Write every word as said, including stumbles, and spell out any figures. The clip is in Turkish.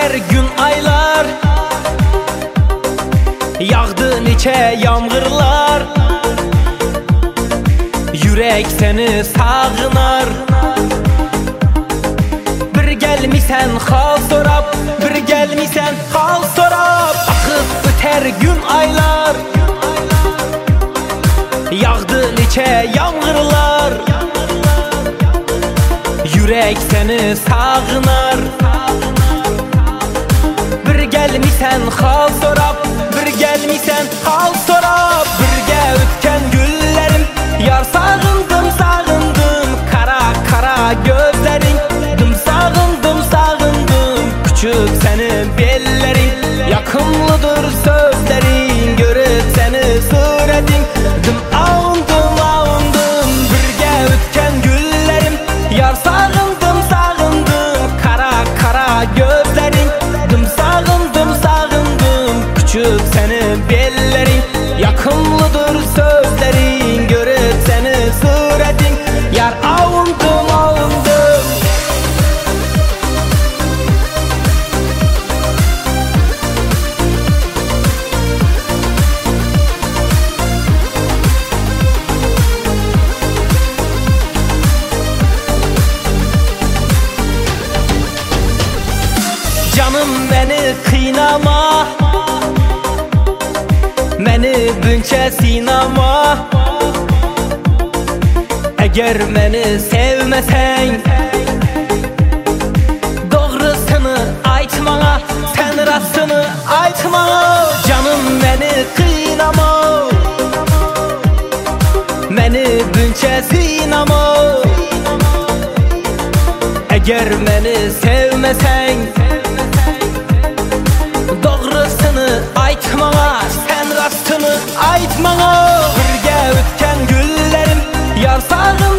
öter gün aylar, yağdı neçe yağmurlar. Yürek seni sağınar, bir gelmisen hal sorap, bir gelmisen hal sorap. Akıp öter gün aylar, yağdı neçe yağmurlar. Yürek seni sağınar, bir gelmisen hal sorap, bir gelmisen hal sorap. Birge ötken güllerim, yar sağındım sağındım. Kara kara gözlerin, dım sağındım sağındım. Küçük senin bellerin, yakınlıdır sözlerin. Görüp seni suretin, dım avundım avundım. Birge ötken güllerim, yar sağındım sağındım. Kara kara gözlerin, dım sağındım sağındım. Küçük senin bellerin, yakınlıdır sözlerin. Görüp seni suretin, yar avundım avundım. Canım beni kıynama, beni bünçe sinama. Eğer beni sevmesen, doğrusunu aytmana, sen rastını aytmana. Canım beni kıynama, beni bünçe sinama. Eğer beni sevmesen, doğrusunu aytmana, sen rastını aytmana. Birge ötken güllerim, yar sağın